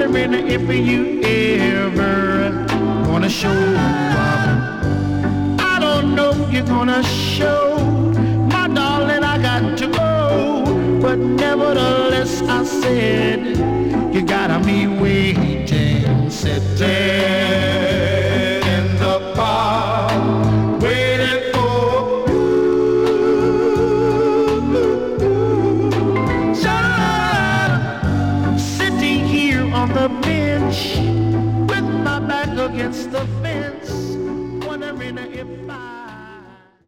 wondering if you ever gonna show up. I don't know if you're gonna show, my darling, I got to go. But nevertheless, I said, you gotta be waiting, sitting in the park, waiting for you. Sitting here on the bench with my back against the fence.